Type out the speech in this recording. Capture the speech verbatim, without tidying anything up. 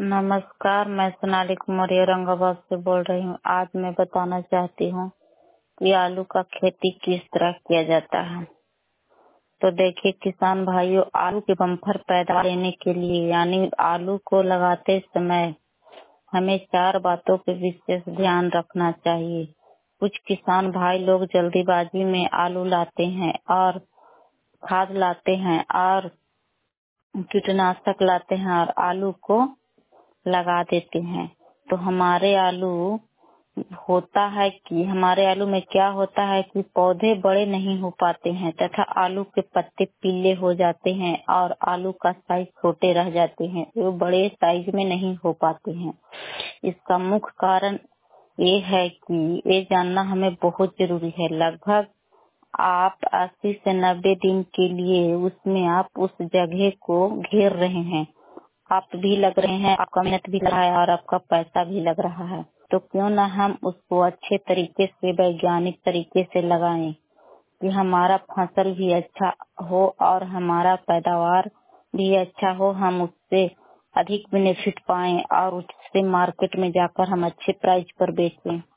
नमस्कार, मैं सोनाली कुमारी औरंगाबाद से बोल रही हूँ। आज मैं बताना चाहती हूँ कि आलू का खेती किस तरह किया जाता है। तो देखिए किसान भाइयों, आलू के बम्पर पैदा लेने के लिए यानी आलू को लगाते समय हमें चार बातों पे विशेष ध्यान रखना चाहिए। कुछ किसान भाई लोग जल्दीबाजी में आलू लाते हैं और खाद लाते हैं और कीटनाशक लाते हैं और आलू को लगा देते हैं। तो हमारे आलू होता है कि हमारे आलू में क्या होता है कि पौधे बड़े नहीं हो पाते हैं तथा आलू के पत्ते पीले हो जाते हैं और आलू का साइज छोटे रह जाते हैं, वो बड़े साइज में नहीं हो पाते हैं। इसका मुख्य कारण ये है कि ये जानना हमें बहुत जरूरी है। लगभग आप अस्सी से नब्बे दिन के लिए उसमें आप उस जगह को घेर रहे हैं, आप भी लग रहे हैं, आपका मेहनत भी लग रहा है और आपका पैसा भी लग रहा है। तो क्यों ना हम उसको अच्छे तरीके से वैज्ञानिक तरीके से लगाएं कि हमारा फसल भी अच्छा हो और हमारा पैदावार भी अच्छा हो, हम उससे अधिक बेनिफिट पाएं और उससे मार्केट में जाकर हम अच्छे प्राइस पर बेचें।